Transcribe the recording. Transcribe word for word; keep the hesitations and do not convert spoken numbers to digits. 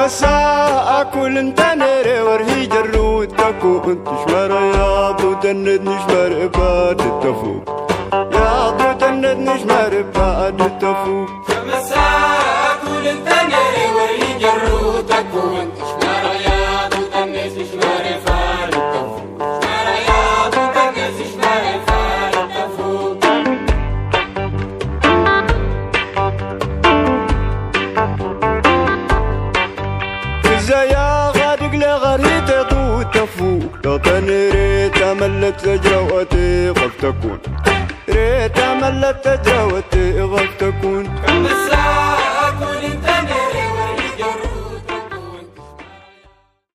مساء كل انت نري ورهي جرود تكو انت شمر يا ضو تند نشمر بعد التفوق يا ضو تند نشمر بعد التفوق مساء كل انت نري ورهي جرود تكو انت شمر يا ضو تند نشمر بعد التفوق شمر يا ضو تند نشمر بعد التفوق يا غادق لغريت ضو تفوق تطني ريت ملت تجروتي قد تكون ريت ملت تجروتي